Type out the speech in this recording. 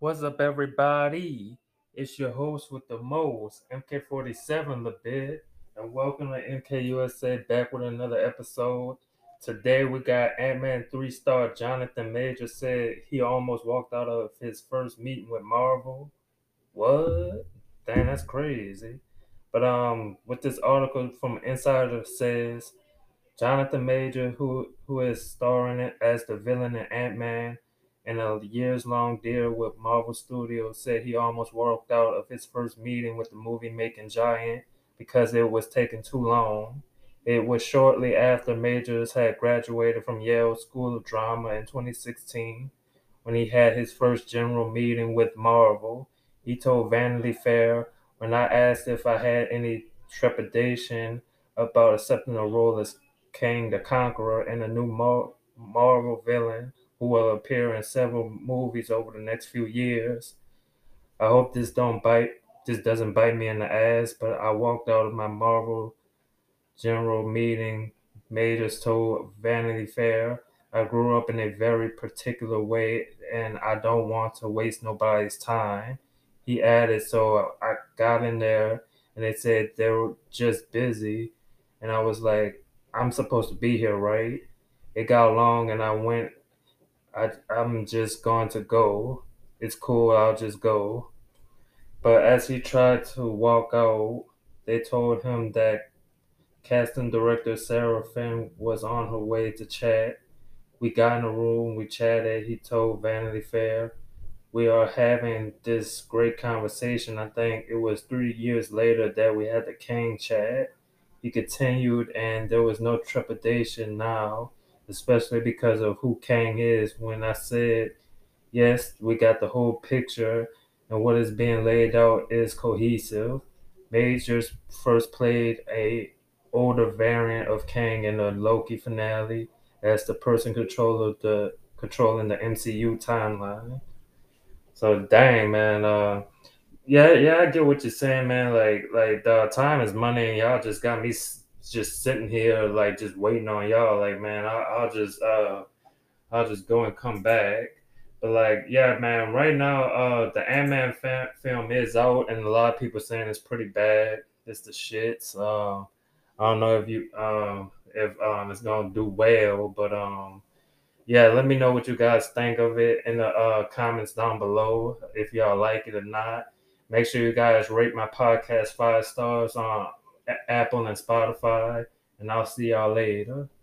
What's up, everybody? It's your host with the most, MK47 Labid, and welcome to MKUSA back with another episode. Today we got Ant-Man 3-star Jonathan Major said he almost walked out of his first meeting with Marvel. What? Damn, that's crazy. But with this article from Insider says Jonathan Major, who is starring it as the villain in Ant-Man in a years-long deal with Marvel Studios, said he almost walked out of his first meeting with the movie-making giant because it was taking too long. It was shortly after Majors had graduated from Yale School of Drama in 2016 when he had his first general meeting with Marvel. He told Vanity Fair, when I asked if I had any trepidation about accepting a role as Kang the Conqueror and a new Marvel villain who will appear in several movies over the next few years. I hope this doesn't bite me in the ass, but I walked out of my Marvel general meeting. Majors told Vanity Fair, I grew up in a very particular way and I don't want to waste nobody's time. He added, so I got in there and they said they were just busy. And I was like, I'm supposed to be here, right? It got long and I went, I'm just going to go. It's cool, I'll just go. But as he tried to walk out, they told him that casting director Sarah Finn was on her way to chat. We got in a room, we chatted. He told Vanity Fair, we are having this great conversation. I think it was 3 years later that we had the Kang chat. He continued, and there was no trepidation now, especially because of who Kang is. When I said, yes, we got the whole picture, and what is being laid out is cohesive. Majors first played a older variant of Kang in the Loki finale as the person controlling the MCU timeline. So dang man, yeah, I get what you're saying, man. Like the time is money, and y'all just got me just sitting here like just waiting on y'all. Like man, I'll just go and come back. But like, yeah, man, right now, the Ant-Man film is out, and a lot of people saying it's pretty bad. It's the shits. I don't know if it's gonna do well, but yeah, let me know what you guys think of it in the comments down below if y'all like it or not. Make sure you guys rate my podcast 5 stars on Apple and Spotify, and I'll see y'all later.